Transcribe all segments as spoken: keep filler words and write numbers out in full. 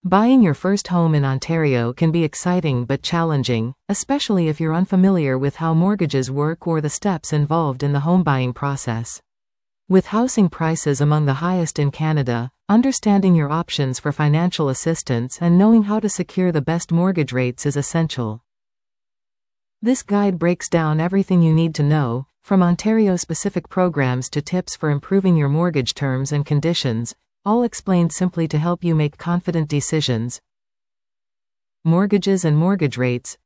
Buying your first home in Ontario can be exciting but challenging, especially if you're unfamiliar with how mortgages work or the steps involved in the home buying process. With housing prices among the highest in Canada, understanding your options for financial assistance and knowing how to secure the best mortgage rates is essential. This guide breaks down everything you need to know, from Ontario-specific programs to tips for improving your mortgage terms and conditions, all explained simply to help you make confident decisions. Mortgages and mortgage rates.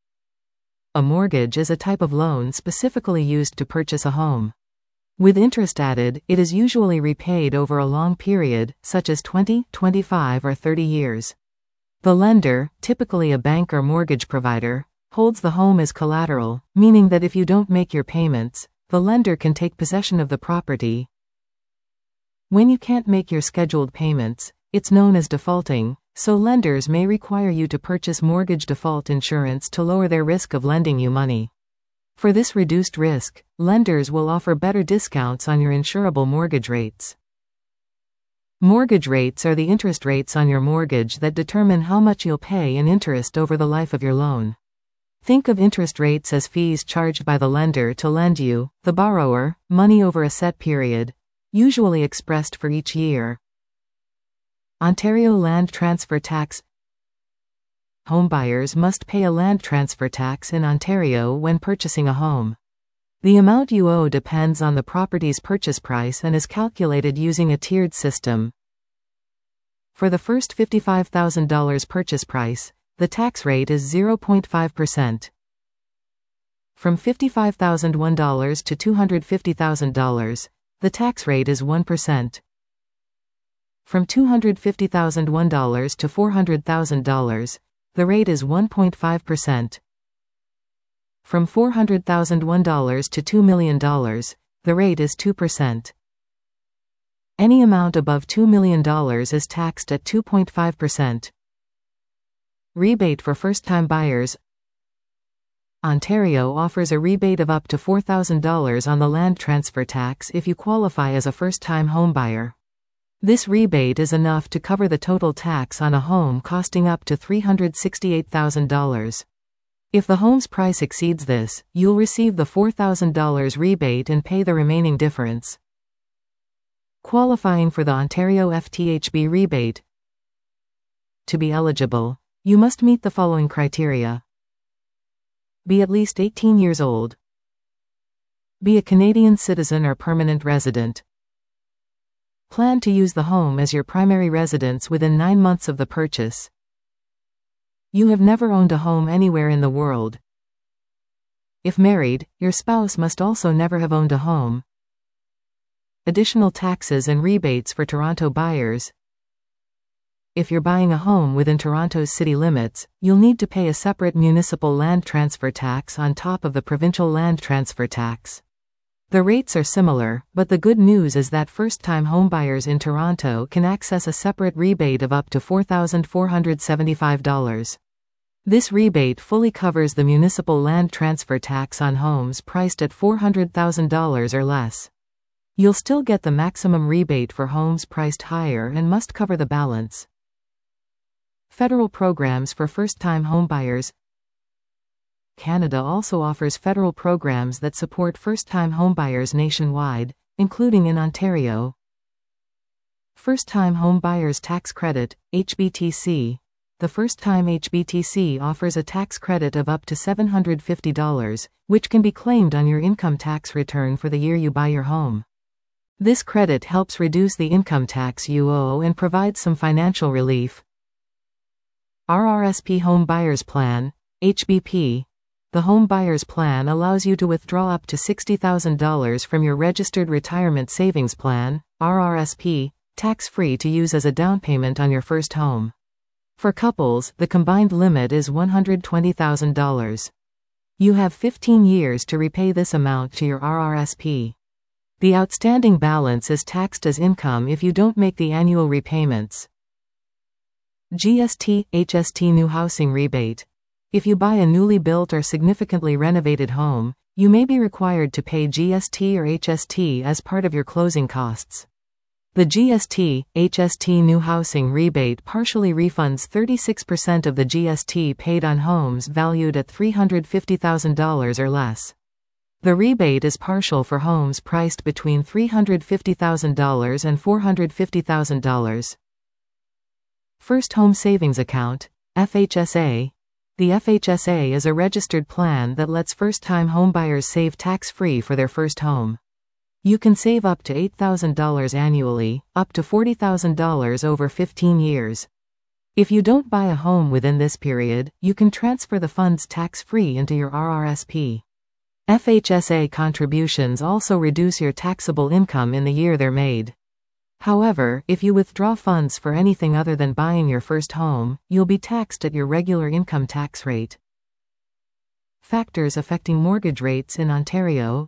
A mortgage is a type of loan specifically used to purchase a home. With interest added, it is usually repaid over a long period, such as twenty, twenty-five, or thirty years. The lender, typically a bank or mortgage provider, holds the home as collateral, meaning that if you don't make your payments, the lender can take possession of the property. When you can't make your scheduled payments, it's known as defaulting, so lenders may require you to purchase mortgage default insurance to lower their risk of lending you money. For this reduced risk, lenders will offer better discounts on your insurable mortgage rates. Mortgage rates are the interest rates on your mortgage that determine how much you'll pay in interest over the life of your loan. Think of interest rates as fees charged by the lender to lend you, the borrower, money over a set period, usually expressed for each year. Ontario Land Transfer Tax. Homebuyers must pay a land transfer tax in Ontario when purchasing a home. The amount you owe depends on the property's purchase price and is calculated using a tiered system. For the first fifty-five thousand dollars purchase price, the tax rate is zero point five percent. From fifty-five thousand one dollars to two hundred fifty thousand dollars, the tax rate is one percent. From two hundred fifty thousand one dollars to four hundred thousand dollars, the rate is one point five percent. From four hundred thousand one dollars to two million dollars, the rate is two percent. Any amount above two million dollars is taxed at two point five percent. Rebate for first-time buyers. Ontario offers a rebate of up to four thousand dollars on the land transfer tax if you qualify as a first-time homebuyer. This rebate is enough to cover the total tax on a home costing up to three hundred sixty-eight thousand dollars. If the home's price exceeds this, you'll receive the four thousand dollars rebate and pay the remaining difference. Qualifying for the Ontario F T H B rebate. To be eligible, you must meet the following criteria. Be at least eighteen years old. Be a Canadian citizen or permanent resident. Plan to use the home as your primary residence within nine months of the purchase. You have never owned a home anywhere in the world. If married, your spouse must also never have owned a home. Additional taxes and rebates for Toronto buyers. If you're buying a home within Toronto's city limits, you'll need to pay a separate municipal land transfer tax on top of the provincial land transfer tax. The rates are similar, but the good news is that first-time homebuyers in Toronto can access a separate rebate of up to four thousand four hundred seventy-five dollars. This rebate fully covers the municipal land transfer tax on homes priced at four hundred thousand dollars or less. You'll still get the maximum rebate for homes priced higher and must cover the balance. Federal programs for first-time homebuyers. Canada also offers federal programs that support first-time homebuyers nationwide, including in Ontario. First-time homebuyers tax credit, H B T C. The first-time H B T C offers a tax credit of up to seven hundred fifty dollars, which can be claimed on your income tax return for the year you buy your home. This credit helps reduce the income tax you owe and provides some financial relief. R R S P Home Buyers Plan, H B P. The Home Buyers Plan allows you to withdraw up to sixty thousand dollars from your Registered Retirement Savings Plan, R R S P, tax-free to use as a down payment on your first home. For couples, the combined limit is one hundred twenty thousand dollars. You have fifteen years to repay this amount to your R R S P. The outstanding balance is taxed as income if you don't make the annual repayments. G S T H S T New Housing Rebate. If you buy a newly built or significantly renovated home, you may be required to pay G S T or H S T as part of your closing costs. The G S T H S T New Housing Rebate partially refunds thirty-six percent of the G S T paid on homes valued at three hundred fifty thousand dollars or less. The rebate is partial for homes priced between three hundred fifty thousand dollars and four hundred fifty thousand dollars. First Home Savings Account, F H S A. The F H S A is a registered plan that lets first-time homebuyers save tax-free for their first home. You can save up to eight thousand dollars annually, up to forty thousand dollars over fifteen years. If you don't buy a home within this period, you can transfer the funds tax-free into your R R S P. F H S A contributions also reduce your taxable income in the year they're made. However, if you withdraw funds for anything other than buying your first home, you'll be taxed at your regular income tax rate. Factors affecting mortgage rates in Ontario.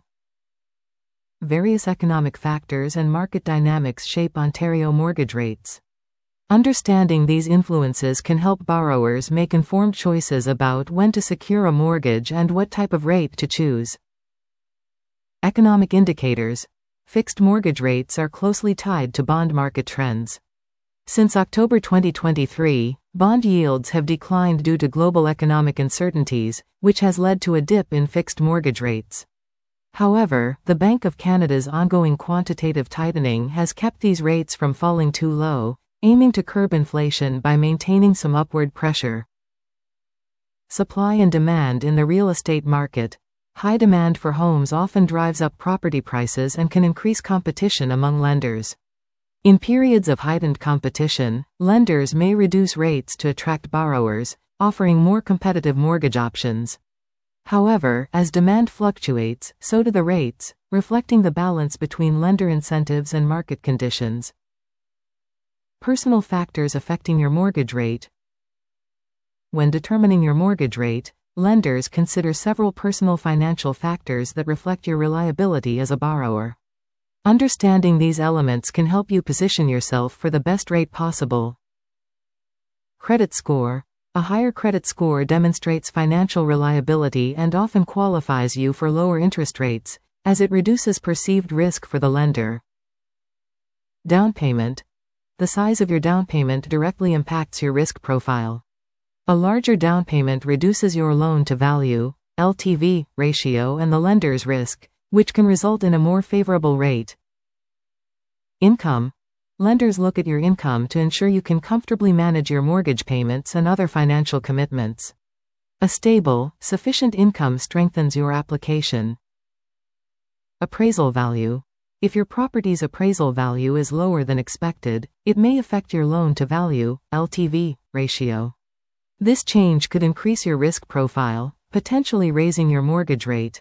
Various economic factors and market dynamics shape Ontario mortgage rates. Understanding these influences can help borrowers make informed choices about when to secure a mortgage and what type of rate to choose. Economic indicators. Fixed mortgage rates are closely tied to bond market trends. Since October twenty twenty-three, bond yields have declined due to global economic uncertainties, which has led to a dip in fixed mortgage rates. However, the Bank of Canada's ongoing quantitative tightening has kept these rates from falling too low, aiming to curb inflation by maintaining some upward pressure. Supply and demand in the real estate market. High demand for homes often drives up property prices and can increase competition among lenders. In periods of heightened competition, lenders may reduce rates to attract borrowers, offering more competitive mortgage options. However, as demand fluctuates, so do the rates, reflecting the balance between lender incentives and market conditions. Personal factors affecting your mortgage rate. When determining your mortgage rate, lenders consider several personal financial factors that reflect your reliability as a borrower. Understanding these elements can help you position yourself for the best rate possible. Credit score. A higher credit score demonstrates financial reliability and often qualifies you for lower interest rates, as it reduces perceived risk for the lender. Down payment. The size of your down payment directly impacts your risk profile. A larger down payment reduces your loan-to-value (L T V) ratio and the lender's risk, which can result in a more favorable rate. Income. Lenders look at your income to ensure you can comfortably manage your mortgage payments and other financial commitments. A stable, sufficient income strengthens your application. Appraisal value. If your property's appraisal value is lower than expected, it may affect your loan-to-value (L T V) ratio. This change could increase your risk profile, potentially raising your mortgage rate.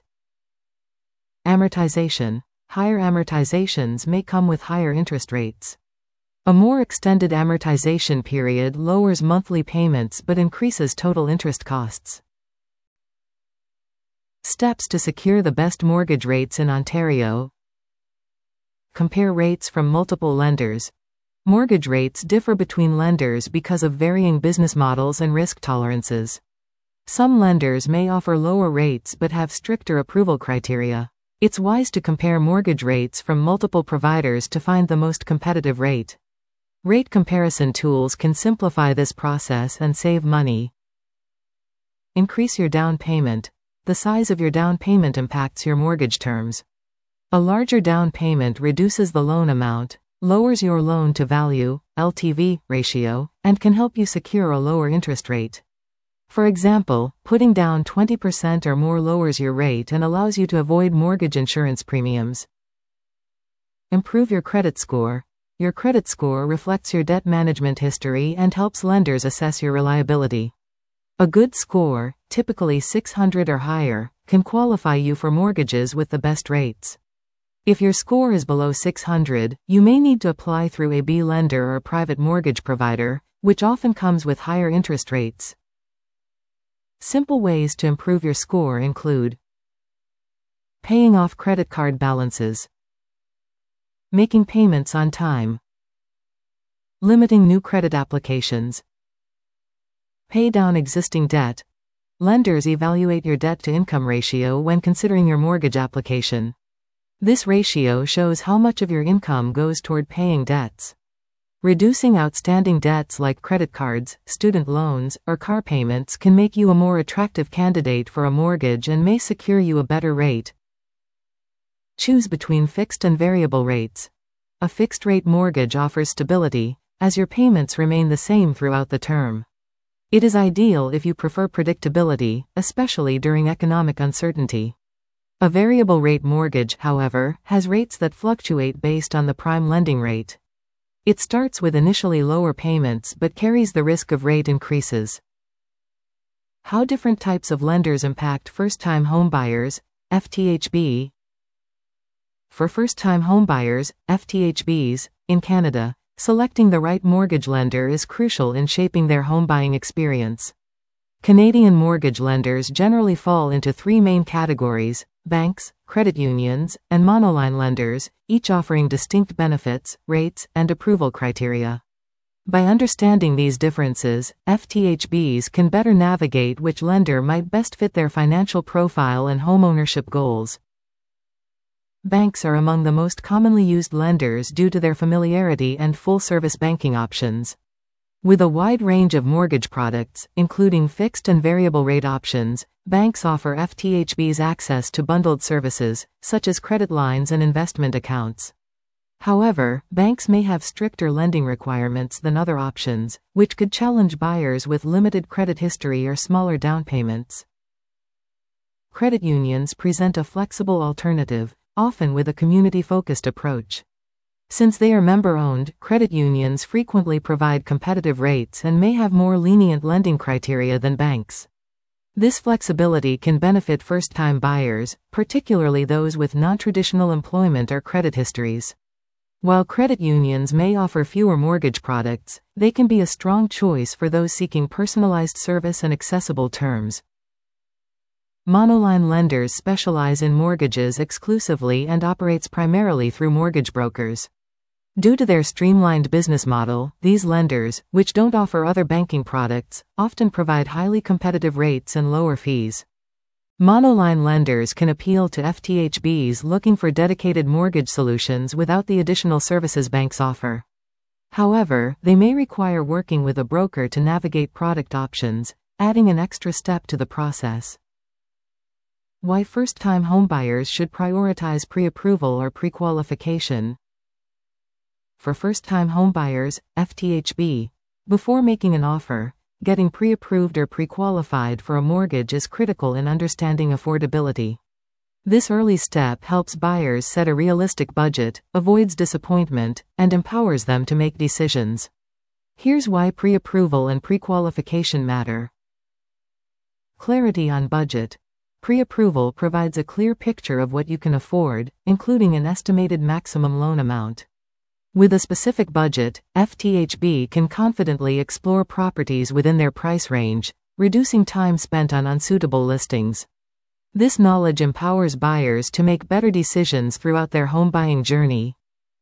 Amortization. Higher amortizations may come with higher interest rates. A more extended amortization period lowers monthly payments but increases total interest costs. Steps to secure the best mortgage rates in Ontario. Compare rates from multiple lenders. Mortgage rates differ between lenders because of varying business models and risk tolerances. Some lenders may offer lower rates but have stricter approval criteria. It's wise to compare mortgage rates from multiple providers to find the most competitive rate. Rate comparison tools can simplify this process and save money. Increase your down payment. The size of your down payment impacts your mortgage terms. A larger down payment reduces the loan amount, lowers your loan-to-value (L T V) ratio, and can help you secure a lower interest rate. For example, putting down twenty percent or more lowers your rate and allows you to avoid mortgage insurance premiums. Improve your credit score. Your credit score reflects your debt management history and helps lenders assess your reliability. A good score, typically six hundred or higher, can qualify you for mortgages with the best rates. If your score is below six hundred, you may need to apply through a B lender or private mortgage provider, which often comes with higher interest rates. Simple ways to improve your score include paying off credit card balances, making payments on time, limiting new credit applications, pay down existing debt. Lenders evaluate your debt-to-income ratio when considering your mortgage application. This ratio shows how much of your income goes toward paying debts. Reducing outstanding debts like credit cards, student loans, or car payments can make you a more attractive candidate for a mortgage and may secure you a better rate. Choose between fixed and variable rates. A fixed-rate mortgage offers stability, as your payments remain the same throughout the term. It is ideal if you prefer predictability, especially during economic uncertainty. A variable-rate mortgage, however, has rates that fluctuate based on the prime lending rate. It starts with initially lower payments but carries the risk of rate increases. How different types of lenders impact first-time homebuyers, F T H B. For first-time homebuyers, F T H Bs, in Canada, selecting the right mortgage lender is crucial in shaping their homebuying experience. Canadian mortgage lenders generally fall into three main categories: banks, credit unions, and monoline lenders, each offering distinct benefits, rates, and approval criteria. By understanding these differences, F T H Bs can better navigate which lender might best fit their financial profile and homeownership goals. Banks are among the most commonly used lenders due to their familiarity and full-service banking options. With a wide range of mortgage products, including fixed and variable rate options, banks offer F T H Bs access to bundled services, such as credit lines and investment accounts. However, banks may have stricter lending requirements than other options, which could challenge buyers with limited credit history or smaller down payments. Credit unions present a flexible alternative, often with a community-focused approach. Since they are member-owned, credit unions frequently provide competitive rates and may have more lenient lending criteria than banks. This flexibility can benefit first-time buyers, particularly those with non-traditional employment or credit histories. While credit unions may offer fewer mortgage products, they can be a strong choice for those seeking personalized service and accessible terms. Monoline lenders specialize in mortgages exclusively and operates primarily through mortgage brokers. Due to their streamlined business model, these lenders, which don't offer other banking products, often provide highly competitive rates and lower fees. Monoline lenders can appeal to F T H Bs looking for dedicated mortgage solutions without the additional services banks offer. However, they may require working with a broker to navigate product options, adding an extra step to the process. Why first-time homebuyers should prioritize pre-approval or pre-qualification. For first-time homebuyers, F T H B, before making an offer, getting pre-approved or pre-qualified for a mortgage is critical in understanding affordability. This early step helps buyers set a realistic budget, avoids disappointment, and empowers them to make decisions. Here's why pre-approval and pre-qualification matter. Clarity on budget. Pre-approval provides a clear picture of what you can afford, including an estimated maximum loan amount. With a specific budget, F T H B can confidently explore properties within their price range, reducing time spent on unsuitable listings. This knowledge empowers buyers to make better decisions throughout their home buying journey.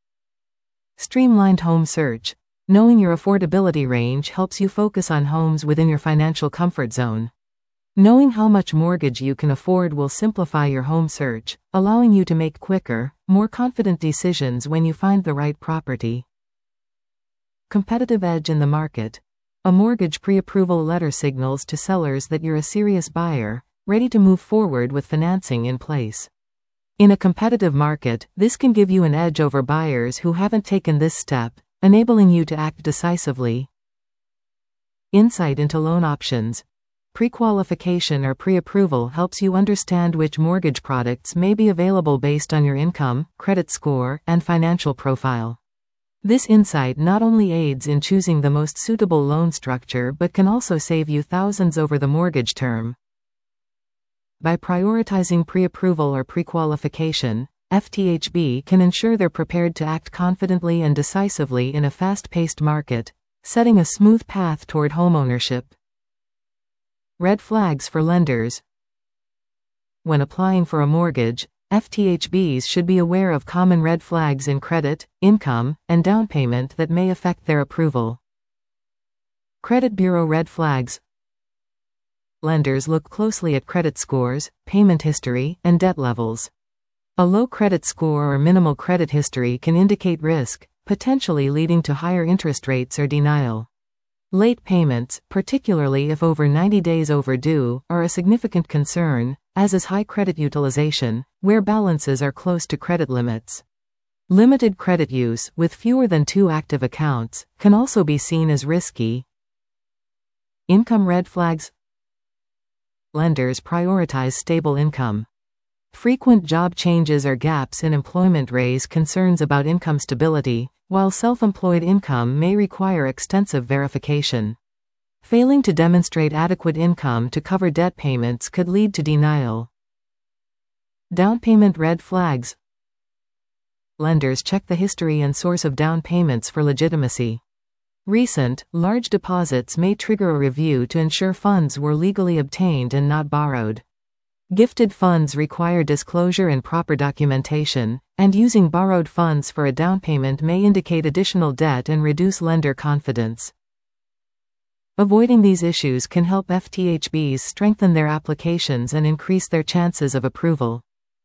Streamlined home search. Knowing your affordability range helps you focus on homes within your financial comfort zone. Knowing how much mortgage you can afford will simplify your home search, allowing you to make quicker, more confident decisions when you find the right property. Competitive edge in the market. A mortgage pre-approval letter signals to sellers that you're a serious buyer, ready to move forward with financing in place. In a competitive market, this can give you an edge over buyers who haven't taken this step, enabling you to act decisively. Insight into loan options. Pre-qualification or pre-approval helps you understand which mortgage products may be available based on your income, credit score, and financial profile. This insight not only aids in choosing the most suitable loan structure but can also save you thousands over the mortgage term. By prioritizing pre-approval or pre-qualification, F T H B can ensure they're prepared to act confidently and decisively in a fast-paced market, setting a smooth path toward homeownership. Red flags for lenders. When applying for a mortgage, F T H Bs should be aware of common red flags in credit, income, and down payment that may affect their approval. Credit bureau red flags. Lenders look closely at credit scores, payment history, and debt levels. A low credit score or minimal credit history can indicate risk, potentially leading to higher interest rates or denial. Late payments, particularly if over ninety days overdue, are a significant concern, as is high credit utilization, where balances are close to credit limits. Limited credit use, with fewer than two active accounts, can also be seen as risky. Income red flags. Lenders prioritize stable income. Frequent job changes or gaps in employment raise concerns about income stability, while self-employed income may require extensive verification. Failing to demonstrate adequate income to cover debt payments could lead to denial. Down payment red flags. Lenders check the history and source of down payments for legitimacy. Recent, large deposits may trigger a review to ensure funds were legally obtained and not borrowed. Gifted funds require disclosure and proper documentation, and using borrowed funds for a down payment may indicate additional debt and reduce lender confidence. Avoiding these issues can help F T H Bs strengthen their applications and increase their chances of approval.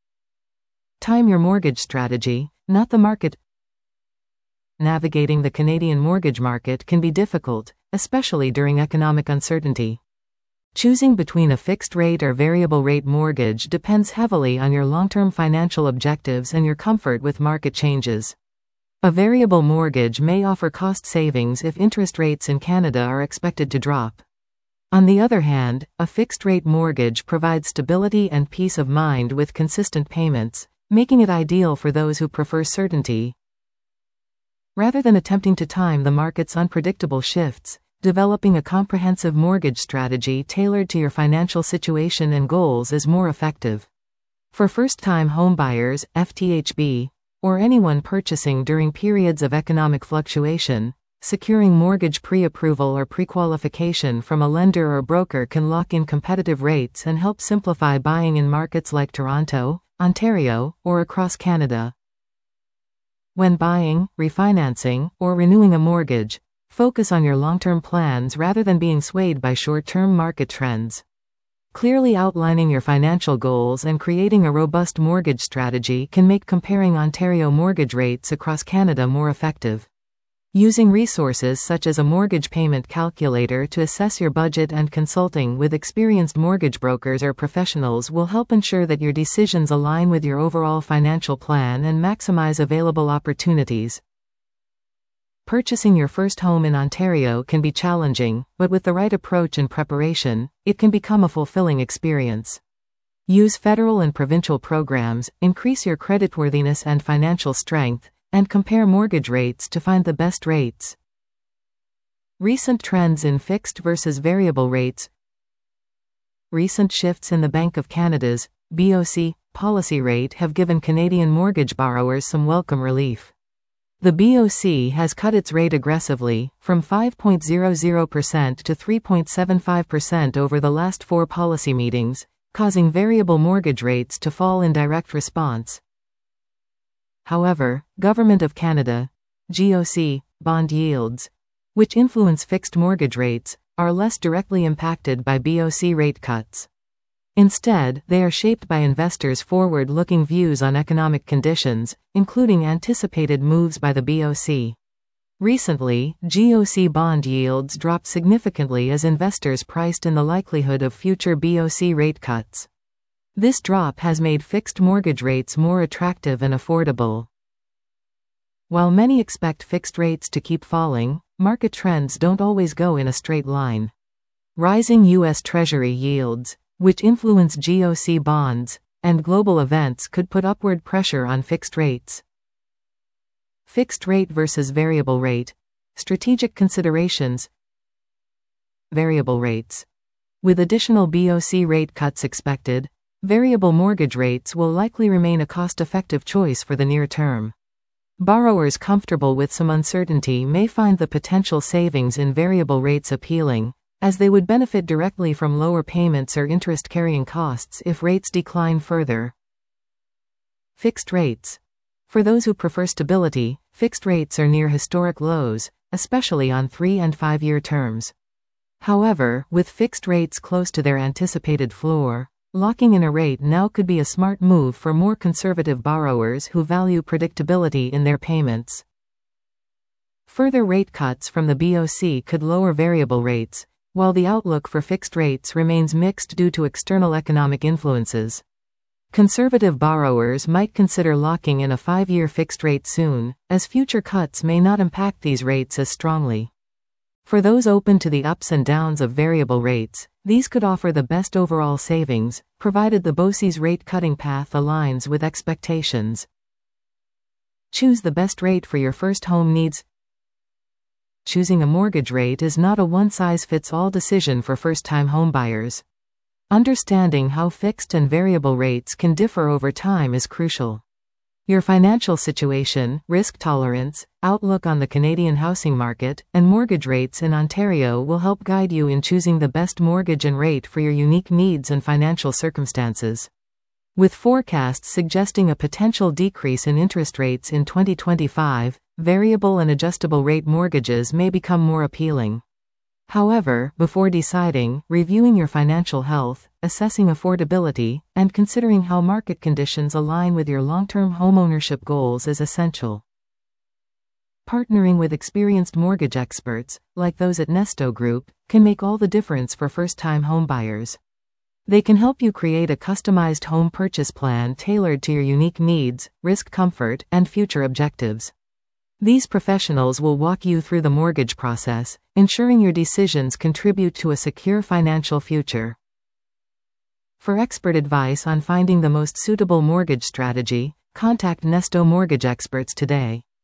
Time your mortgage strategy, not the market. Navigating the Canadian mortgage market can be difficult, especially during economic uncertainty. Choosing between a fixed-rate or variable-rate mortgage depends heavily on your long-term financial objectives and your comfort with market changes. A variable mortgage may offer cost savings if interest rates in Canada are expected to drop. On the other hand, a fixed-rate mortgage provides stability and peace of mind with consistent payments, making it ideal for those who prefer certainty. Rather than attempting to time the market's unpredictable shifts, developing a comprehensive mortgage strategy tailored to your financial situation and goals is more effective. For first-time homebuyers, F T H B, or anyone purchasing during periods of economic fluctuation, securing mortgage pre-approval or pre-qualification from a lender or broker can lock in competitive rates and help simplify buying in markets like Toronto, Ontario, or across Canada. When buying, refinancing, or renewing a mortgage, focus on your long-term plans rather than being swayed by short-term market trends. Clearly outlining your financial goals and creating a robust mortgage strategy can make comparing Ontario mortgage rates across Canada more effective. Using resources such as a mortgage payment calculator to assess your budget and consulting with experienced mortgage brokers or professionals will help ensure that your decisions align with your overall financial plan and maximize available opportunities. Purchasing your first home in Ontario can be challenging, but with the right approach and preparation, it can become a fulfilling experience. Use federal and provincial programs, increase your creditworthiness and financial strength, and compare mortgage rates to find the best rates. Recent trends in fixed versus variable rates. Recent shifts in the Bank of Canada's B O C policy rate have given Canadian mortgage borrowers some welcome relief. The B O C has cut its rate aggressively, from five point zero zero percent to three point seven five percent over the last four policy meetings, causing variable mortgage rates to fall in direct response. However, Government of Canada G O C bond yields, which influence fixed mortgage rates, are less directly impacted by B O C rate cuts. Instead, they are shaped by investors' forward-looking views on economic conditions, including anticipated moves by the B O C. Recently, G O C bond yields dropped significantly as investors priced in the likelihood of future B O C rate cuts. This drop has made fixed mortgage rates more attractive and affordable. While many expect fixed rates to keep falling, market trends don't always go in a straight line. Rising U S Treasury yields, which influence G O C bonds, and global events could put upward pressure on fixed rates. Fixed rate versus variable rate. Strategic considerations. Variable rates. With additional B O C rate cuts expected, variable mortgage rates will likely remain a cost-effective choice for the near term. Borrowers comfortable with some uncertainty may find the potential savings in variable rates appealing, as they would benefit directly from lower payments or interest-carrying costs if rates decline further. Fixed rates. For those who prefer stability, fixed rates are near historic lows, especially on three- and five-year terms. However, with fixed rates close to their anticipated floor, Locking in a rate now could be a smart move for more conservative borrowers who value predictability in their payments. Further rate cuts from the B O C could lower variable rates, while the outlook for fixed rates remains mixed due to external economic influences. Conservative borrowers might consider locking in a five-year fixed rate soon, as future cuts may not impact these rates as strongly. For those open to the ups and downs of variable rates, these could offer the best overall savings, provided the B O C's rate-cutting path aligns with expectations. Choose the best rate for your first home needs. Choosing a mortgage rate is not a one-size-fits-all decision for first-time homebuyers. Understanding how fixed and variable rates can differ over time is crucial. Your financial situation, risk tolerance, outlook on the Canadian housing market, and mortgage rates in Ontario will help guide you in choosing the best mortgage and rate for your unique needs and financial circumstances. With forecasts suggesting a potential decrease in interest rates in twenty twenty-five, variable and adjustable rate mortgages may become more appealing. However, before deciding, reviewing your financial health, assessing affordability, and considering how market conditions align with your long-term homeownership goals is essential. Partnering with experienced mortgage experts, like those at Nesto Group, can make all the difference for first-time homebuyers. They can help you create a customized home purchase plan tailored to your unique needs, risk comfort, and future objectives. These professionals will walk you through the mortgage process, ensuring your decisions contribute to a secure financial future. For expert advice on finding the most suitable mortgage strategy, contact Nesto Mortgage Experts today.